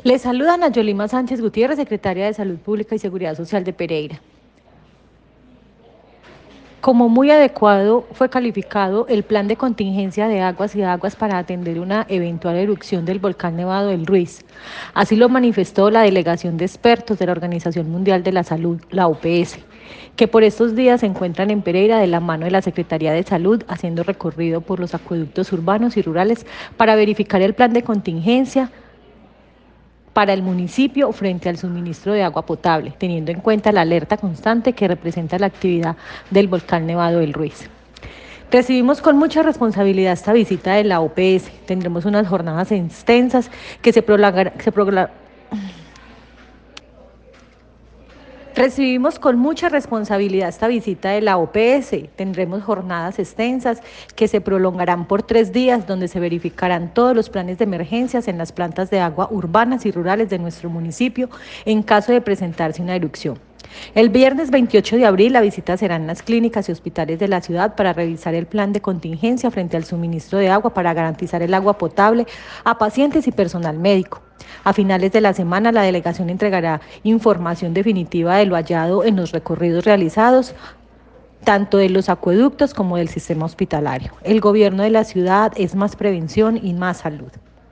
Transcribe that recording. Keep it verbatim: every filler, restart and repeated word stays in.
Les saludan a Yolima Sánchez Gutiérrez, secretaria de Salud Pública y Seguridad Social de Pereira. Como muy adecuado fue calificado el plan de contingencia de aguas y aguas para atender una eventual erupción del volcán Nevado del Ruiz. Así lo manifestó la delegación de expertos de la Organización Mundial de la Salud, la O P S, que por estos días se encuentran en Pereira de la mano de la Secretaría de Salud, haciendo recorrido por los acueductos urbanos y rurales para verificar el plan de contingencia para el municipio frente al suministro de agua potable, teniendo en cuenta la alerta constante que representa la actividad del volcán Nevado del Ruiz. Recibimos con mucha responsabilidad esta visita de la O P S. Tendremos unas jornadas extensas que se prolongarán. Se prolongar... Recibimos con mucha responsabilidad esta visita de la O P S. Tendremos jornadas extensas que se prolongarán por tres días, donde se verificarán todos los planes de emergencias en las plantas de agua urbanas y rurales de nuestro municipio en caso de presentarse una erupción. El viernes veintiocho de abril la visita será en las clínicas y hospitales de la ciudad para revisar el plan de contingencia frente al suministro de agua para garantizar el agua potable a pacientes y personal médico. A finales de la semana, la delegación entregará información definitiva de lo hallado en los recorridos realizados, tanto de los acueductos como del sistema hospitalario. El gobierno de la ciudad es más prevención y más salud.